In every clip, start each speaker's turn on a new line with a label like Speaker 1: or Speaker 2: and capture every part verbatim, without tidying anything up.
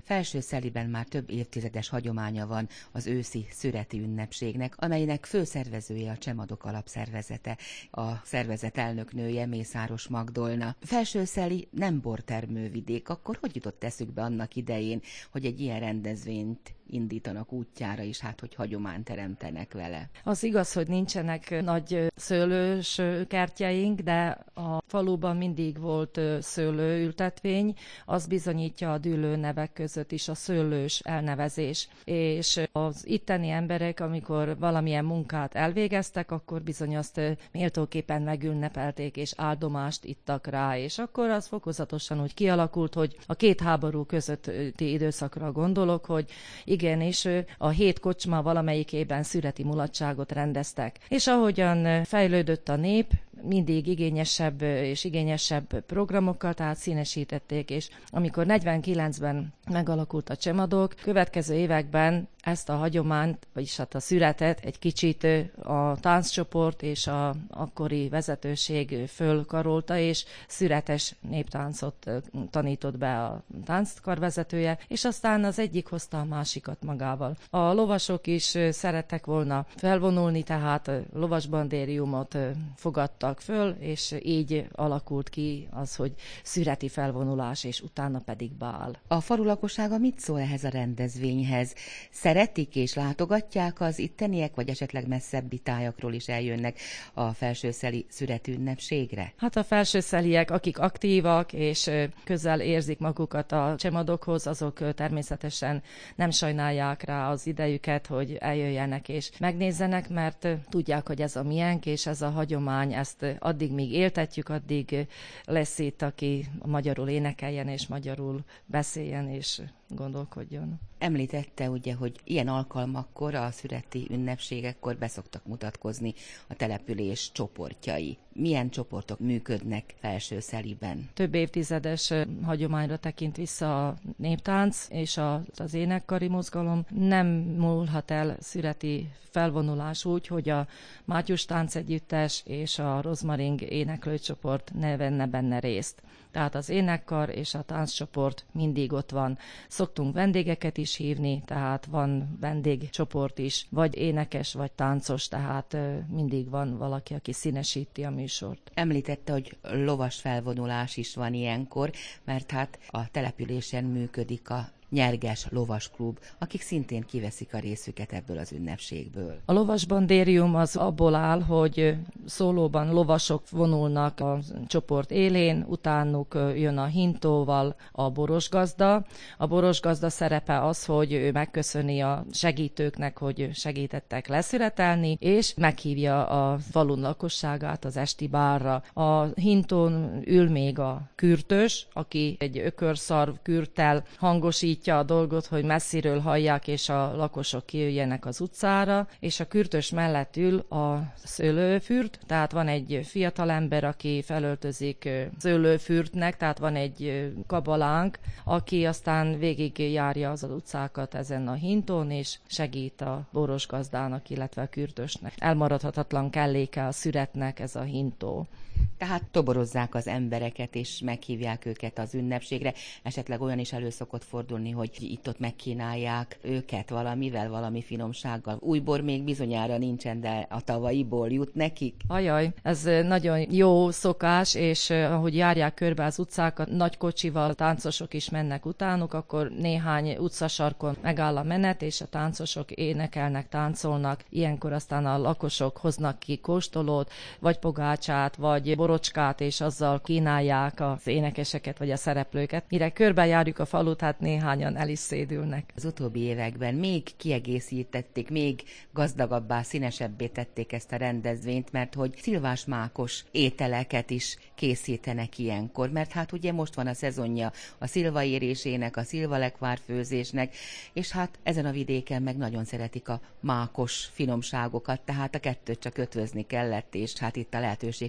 Speaker 1: Felsőszeliben már több évtizedes hagyománya van az őszi szüreti ünnepségnek, amelynek főszervezője a Csemadok Alapszervezete, a szervezet elnöknője Mészáros Magdolna. Felsőszeli nem bortermővidék, akkor hogy jutott eszükbe annak idején, hogy egy ilyen rendezvényt indítanak útjára, és hát, hogy hagyományt teremtenek vele?
Speaker 2: Az igaz, hogy nincsenek nagy szőlős kertjeink, de a faluban mindig volt szőlőültetvény, az bizonyítja a dűlő nevek között is a szőlős elnevezés. És az itteni emberek, amikor valamilyen munkát elvégeztek, akkor bizony azt méltóképpen megünnepelték, és áldomást ittak rá, és akkor az fokozatosan úgy kialakult, hogy a két háború közötti időszakra gondolok, hogy igenis a hét kocsma valamelyikében szüreti mulatságot rendeztek. És ahogyan fejlődött a nép, mindig igényesebb és igényesebb programokkal, tehát színesítették, és amikor negyvenkilencben megalakult a Csemadok, következő években ezt a hagyományt, vagyis hát a szüretet egy kicsit a tánccsoport és a akkori vezetőség fölkarolta, és szüretes néptáncot tanított be a tánckarvezetője, és aztán az egyik hozta a másikat magával. A lovasok is szerettek volna felvonulni, tehát lovasbandériumot fogadtak föl, és így alakult ki az, hogy szüreti felvonulás, és utána pedig bál.
Speaker 1: A falu lakossága mit szól ehhez a rendezvényhez? Szeretik és látogatják az itteniek, vagy esetleg messzebbi tájakról is eljönnek a felsőszeli szüreti ünnepségre?
Speaker 2: Hát a felsőszeliek, akik aktívak és közel érzik magukat a Csemadokhoz, azok természetesen nem sajnálják rá az idejüket, hogy eljöjjenek és megnézzenek, mert tudják, hogy ez a miénk, és ez a hagyomány, ezt addig még éltetjük, addig lesz itt, aki magyarul énekeljen és magyarul beszéljen és gondolkodjon.
Speaker 1: Említette ugye, hogy ilyen alkalmakkor, a szüreti ünnepségekkor beszoktak mutatkozni a település csoportjai. Milyen csoportok működnek Felsőszeliben?
Speaker 2: Több évtizedes hagyományra tekint vissza a néptánc és az énekkari mozgalom. Nem múlhat el szüreti felvonulás úgy, hogy a Mátyus táncegyüttes és a Rozmaring éneklőcsoport ne venne benne részt. Tehát az énekkar és a tánccsoport mindig ott van. Szoktunk vendégeket is hívni, tehát van vendégcsoport is, vagy énekes, vagy táncos, tehát mindig van valaki, aki színesíti a műsort.
Speaker 1: Említette, hogy lovas felvonulás is van ilyenkor, mert hát a településen működik a Nyerges Lovasklub, akik szintén kiveszik a részüket ebből az ünnepségből.
Speaker 2: A lovasbandérium az abból áll, hogy szólóban lovasok vonulnak a csoport élén, utánuk jön a hintóval a borosgazda. A borosgazda szerepe az, hogy ő megköszöni a segítőknek, hogy segítettek leszüretelni, és meghívja a falun lakosságát az esti bárra. A hintón ül még a kürtös, aki egy ökörszarv kürttel hangosít a dolgot, hogy messziről hallják, és a lakosok kijöjjenek az utcára, és a kürtös mellett ül a szőlőfürt, tehát van egy fiatalember, aki felöltözik szőlőfürtnek, tehát van egy kabalánk, aki aztán végig járja az utcákat ezen a hintón, és segít a borosgazdának, illetve a kürtösnek. Elmaradhatatlan kelléke a szüretnek ez a hintó.
Speaker 1: Tehát toborozzák az embereket, és meghívják őket az ünnepségre. Esetleg olyan is elő szokott fordulni, hogy itt-ott megkínálják őket valamivel, valami finomsággal. Új bor még bizonyára nincsen, de a tavalyiból jut nekik.
Speaker 2: Ajaj, ez nagyon jó szokás, és ahogy járják körbe az utcákat, nagy kocsival táncosok is mennek utánuk, akkor néhány utcasarkon megáll a menet, és a táncosok énekelnek, táncolnak. Ilyenkor aztán a lakosok hoznak ki kóstolót, vagy pogácsát, vagy borocskát, és azzal kínálják az énekeseket, vagy a szereplőket. Mire körbejárjuk a falut, hát néhányan el is szédülnek.
Speaker 1: Az utóbbi években még kiegészítették, még gazdagabbá, színesebbé tették ezt a rendezvényt, mert hogy szilvásmákos ételeket is készítenek ilyenkor, mert hát ugye most van a szezonja a szilvaérésének, a szilvalekvárfőzésnek, és hát ezen a vidéken meg nagyon szeretik a mákos finomságokat, tehát a kettőt csak ötvözni kellett, és hát itt a lehetőség, hogy meg is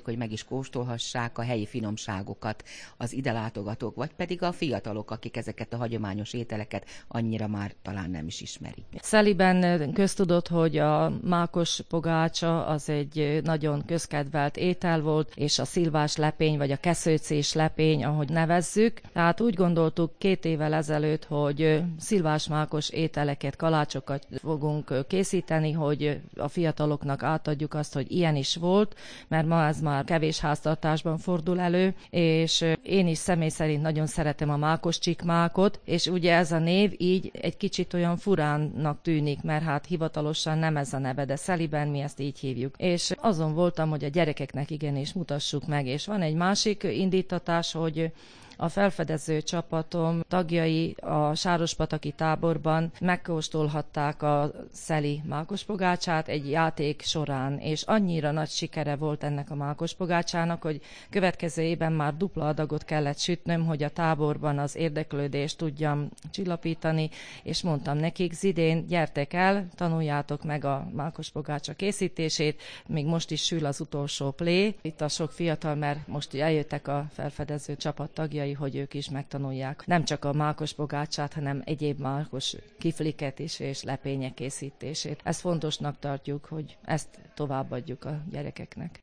Speaker 1: kóstolhassák a helyi finomságokat az ide látogatók, vagy pedig a fiatalok, akik ezeket a hagyományos ételeket annyira már talán nem is ismerik.
Speaker 2: Szeliben köztudott, hogy a mákos pogácsa az egy nagyon közkedvelt étel volt, és a szilvás lepény, vagy a keszőcés lepény, ahogy nevezzük. Tehát úgy gondoltuk két évvel ezelőtt, hogy szilvásmákos ételeket, kalácsokat fogunk készíteni, hogy a fiataloknak átadjuk azt, hogy ilyen is volt, mert ma ez már kevés háztartásban fordul elő, és én is személy szerint nagyon szeretem a mákos csikmákot, és ugye ez a név így egy kicsit olyan furánnak tűnik, mert hát hivatalosan nem ez a neve, de Szeliben mi ezt így hívjuk. És azon voltam, hogy a gyerekeknek igenis mutassuk meg, és van egy másik indítatás, hogy a felfedező csapatom tagjai a Sárospataki táborban megkóstolhatták a szeli mákospogácsát egy játék során, és annyira nagy sikere volt ennek a mákospogácsának, hogy következő évben már dupla adagot kellett sütnöm, hogy a táborban az érdeklődést tudjam csillapítani, és mondtam nekik, idén gyertek el, tanuljátok meg a mákospogácsa készítését, még most is sül az utolsó plé. Itt a sok fiatal, mert most eljöttek a felfedező csapat tagjai, hogy ők is megtanulják nem csak a mákos pogácsát, hanem egyéb mákos kifliket is és lepények készítését. Ezt fontosnak tartjuk, hogy ezt továbbadjuk a gyerekeknek.